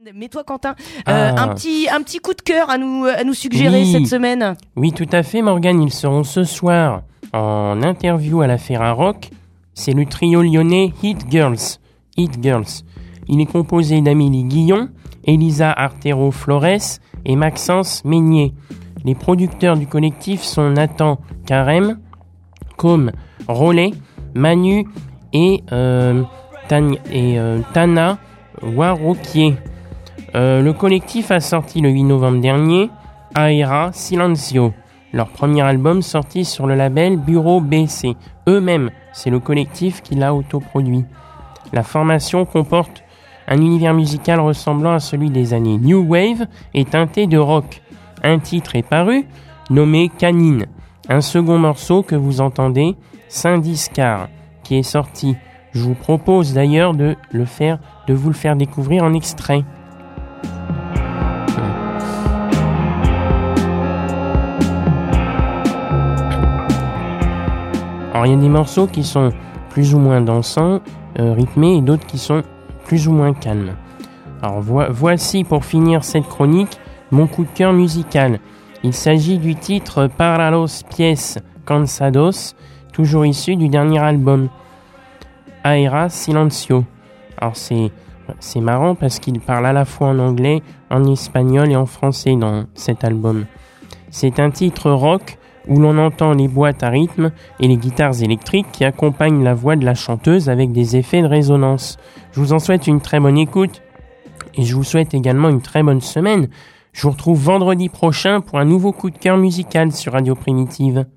Mais toi, Quentin, un petit coup de cœur à nous suggérer cette semaine. Oui, tout à fait, Morgane. Ils seront ce soir en interview à la Ferrarock. C'est le trio lyonnais Hit Girls. Il est composé d'Amélie Guillon, Elisa Artero Flores et Maxence Meignier. Les producteurs du collectif sont Nathan Carême, Com Rollet, Manu et Tana Waroquier. Le collectif a sorti le 8 novembre dernier Aera Silencio, leur premier album sorti sur le label Bureau BC. Eux-mêmes, c'est le collectif qui l'a autoproduit. La formation comporte un univers musical ressemblant à celui des années New Wave et teinté de rock. Un titre est paru, nommé Canine. Un second morceau que vous entendez, Saint-Discar, qui est sorti. Je vous propose d'ailleurs de vous le faire découvrir en extrait. Alors il y a des morceaux qui sont plus ou moins dansants, rythmés, et d'autres qui sont plus ou moins calmes. Alors voici pour finir cette chronique mon coup de cœur musical. Il s'agit du titre Para los pies cansados, toujours issu du dernier album Aera Silencio. Alors c'est marrant parce qu'il parle à la fois en anglais, en espagnol et en français dans cet album. C'est un titre rock où l'on entend les boîtes à rythme et les guitares électriques qui accompagnent la voix de la chanteuse avec des effets de résonance. Je vous en souhaite une très bonne écoute et je vous souhaite également une très bonne semaine. Je vous retrouve vendredi prochain pour un nouveau coup de cœur musical sur Radio Primitive.